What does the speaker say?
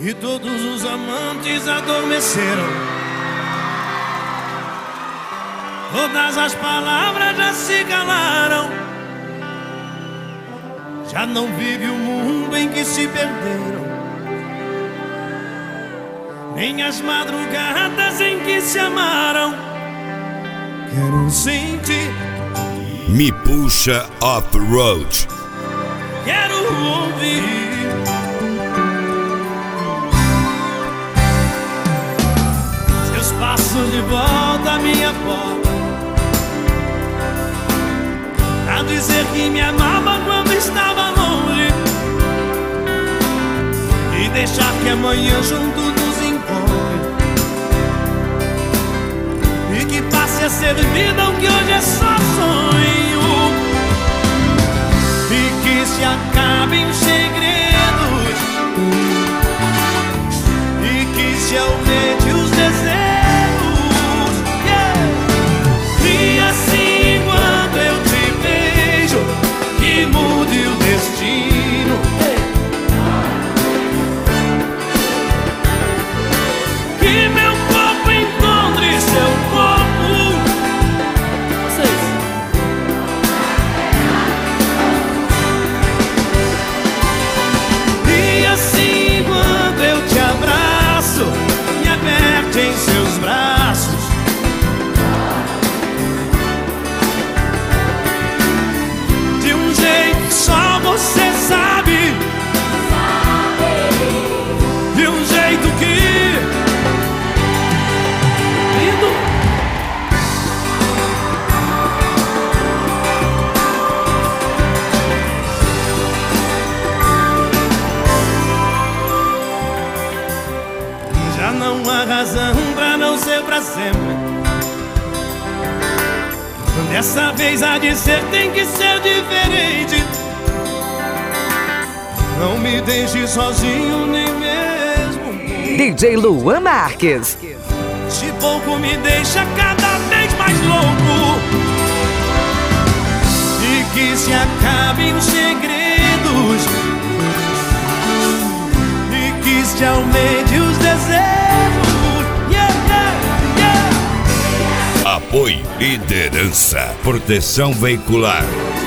e todos os amantes adormeceram. Todas as palavras já se calaram. Já não vive o mundo em que se perderam, nem as madrugadas em que se amaram. Quero sentir Me Puxa Off-Road. Quero ouvir seus passos de volta à minha porta, a dizer que me amava quando estava longe, e deixar que amanhã junto nos encontre, e que passe a ser vida o que hoje é só sonho, e que se acabem os segredos, e que se aumente os desejos, e assim quando eu te vejo, que mude o destino, que meu corpo encontre seu corpo. E assim quando eu te abraço, me aperte em seus braços, de um jeito que só você sabe, de um jeito que já não há razão pra não ser pra sempre. Dessa vez há de ser, tem que ser diferente. Não me deixe sozinho nem mesmo. DJ Luan Marques. Se pouco me deixa cada vez mais louco, e que se acabem os segredos, e que se aumente os desejos. Apoio, liderança, proteção veicular.